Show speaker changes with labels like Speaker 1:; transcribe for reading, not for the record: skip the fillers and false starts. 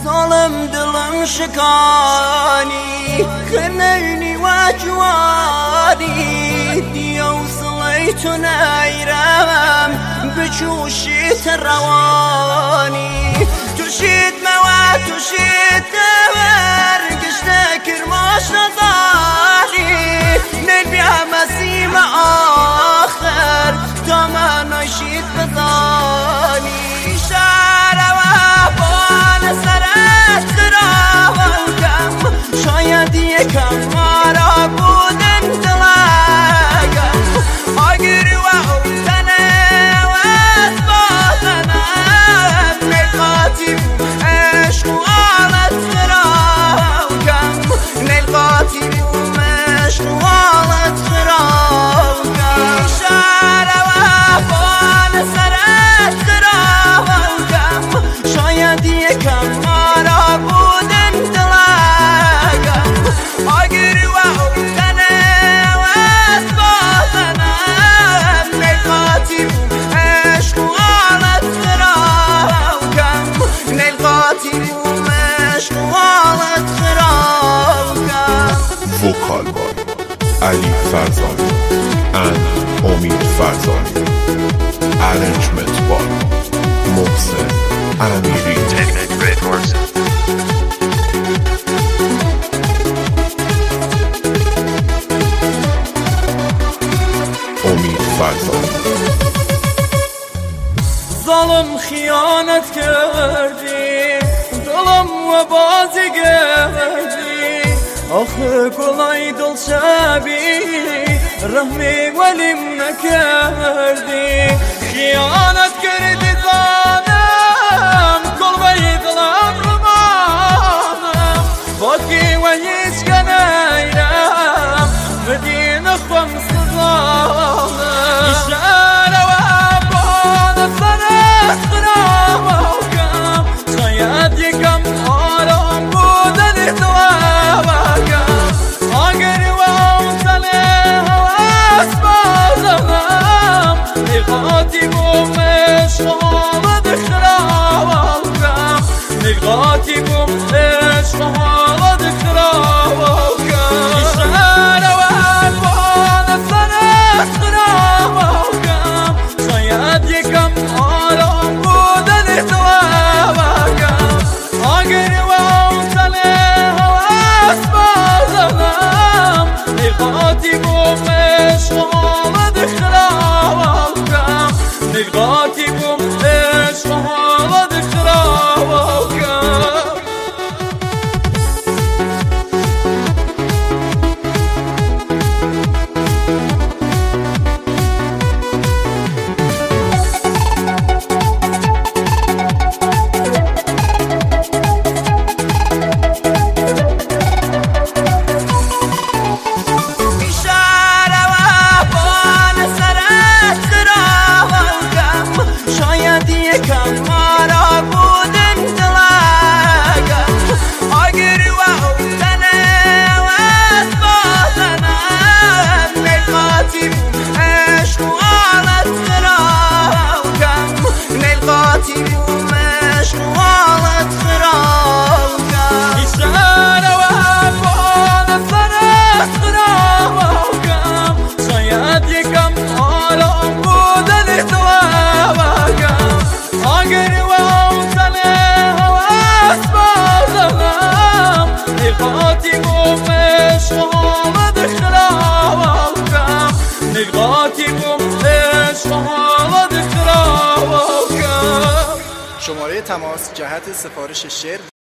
Speaker 1: ظالم دلم شکانی خنینی و جوانی دیو صلیت نیرم بچوشیت روانی توشید مواد توشید دور گشته کرماش نظاری نیل بیا مسیم آخر تا من نشید بزانی شهر و بان سرت خرابم کم شاید یکم مارا بودن دلگم آگر و اوتنه و اسبازنم نقاطی عشق و آلت خرابم کم نقاطی عشق و آلت خرابم کم شهر و بان سرت خرابم کم شاید یکم مارا بودن دلگم آگر و اوتنه و اسبازنم نقاطی عشق و آلت خرابم کم نقاطی عشق و آلت خرابم
Speaker 2: وکال بای علی فرزانه and امید فرزانه arrangement by محسن امیری امید فرزانه
Speaker 1: ظالم خیانت کردی دلم و بازی کردی آخه kolay dol شبی رحمی ولیم نکردی خیانت کردی ظالم کلبه دلم رمانم خودی و هیچ کنیرم بدین خم سزانم اشاره و بان سرت خرابم کم شاید یکم آرام بودن دوابم آگر و اوتنه و اسبازنم نقاطی بوم عشق و آلت خرابم کم نقاطی بوم عشق و آلت خرابم کم اشاره و بان سرت خرابم کم شاید یکم آرام بودن دوابم آگر و اوتنه و اسبازنم نقاطی بوم عشق و آلت خرابم کم نقاطی بوم عشق و آلت خرابم کم یکم مارا بودن دلگم آگر و اوتنه و اسبازنم نقاطی عشق و آلت خرابم نقاطی عشق و آلت خرابم اشاره و بان سرت خرابم شاید یکم آرام بودن دوابم آگر و اوتنه و اسبازنم نقاطی بوم عشق و آلت خرابم کم نقاطی بوم عشق و آلت خرابم کم
Speaker 3: شماره تماس جهت سفارش شعر